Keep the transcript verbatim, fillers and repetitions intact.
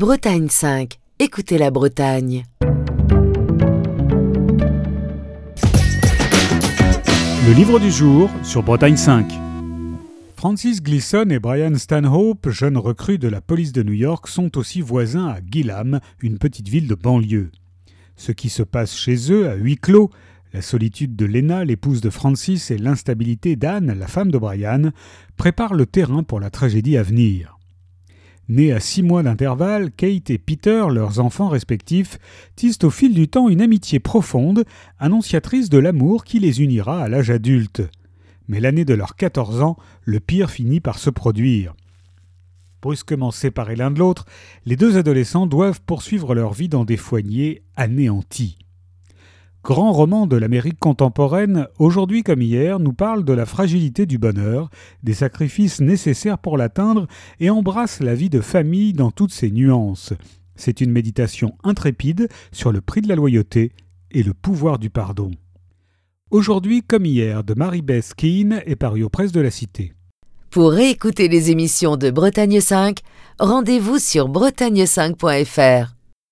Bretagne cinq. Écoutez la Bretagne. Le livre du jour sur Bretagne cinq. Francis Gleason et Brian Stanhope, jeunes recrues de la police de New York, sont aussi voisins à Gilham, une petite ville de banlieue. Ce qui se passe chez eux à huis clos, la solitude de Lena, l'épouse de Francis, et l'instabilité d'Anne, la femme de Brian, préparent le terrain pour la tragédie à venir. Nés à six mois d'intervalle, Kate et Peter, leurs enfants respectifs, tissent au fil du temps une amitié profonde, annonciatrice de l'amour qui les unira à l'âge adulte. Mais l'année de leurs quatorze ans, le pire finit par se produire. Brusquement séparés l'un de l'autre, les deux adolescents doivent poursuivre leur vie dans des foyers anéantis. Grand roman de l'Amérique contemporaine, aujourd'hui comme hier, nous parle de la fragilité du bonheur, des sacrifices nécessaires pour l'atteindre et embrasse la vie de famille dans toutes ses nuances. C'est une méditation intrépide sur le prix de la loyauté et le pouvoir du pardon. Aujourd'hui comme hier de Marie-Beth Keane est paru aux Presses de la Cité. Pour réécouter les émissions de Bretagne cinq, rendez-vous sur bretagne cinq point f r.